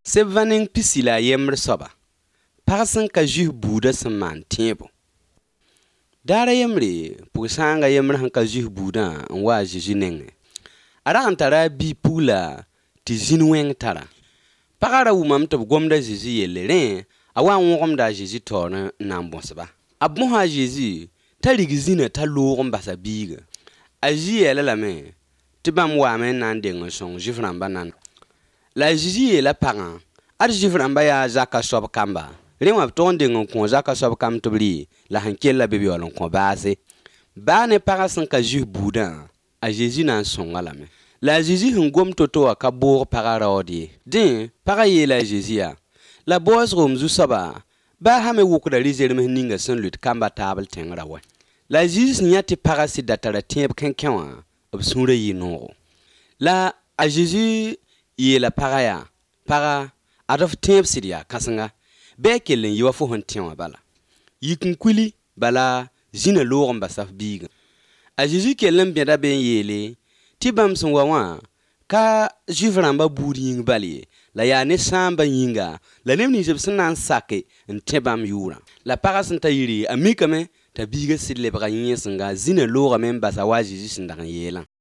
Seb vaning pisila yemr soba. Pagsan ka juh buda saman tiebo. Dara yemre, pusanga yemr han ka juh buda en wa Jésus nenge. Ara antara bi pula ti zinweng tara. Pagara wumam to gomda Jésus yelere, awa wongomda Jésus torna nan bonsba. Abmoha Jésus, ta rigizina ta logom basa biga. Aji yela lame, tibam wa men nan dengo song jiframba nan. La Jésus la pagan, ar jiframba ya zaka sob kamba. Rewa ton dengo kon zaka sob kam tobli, la hankel la bebe olon kon base. Ba ne parasan ka juh boudan, a Jésus nan songa lame. La Jésus hungom toto ka bour pagara odi. Din, pagaye la Jésus ya. La boss rom zu soba, ba hame wukda rizerme ninga son lut kamba table tengra wa. La Jésus nyati parasi datara tieb kenkenwa, obsure yi noro. La a Jésus ye la paraya, para adof tieb sidia kasanga, bekelen yiwa fo hon tienwa bala. Yikin kwili bala zina lorom basaf biga. A Jésus kelen biada ben yele, tibam son wawan, ka juframba buri ying bali, la ya ne samba yinga, la nem ni jebsana sake, en tebam yura. La parasan ta yiri, amika me, ta biga sidle baka yinga zina lora men basa wa Jésus sindakan yelan.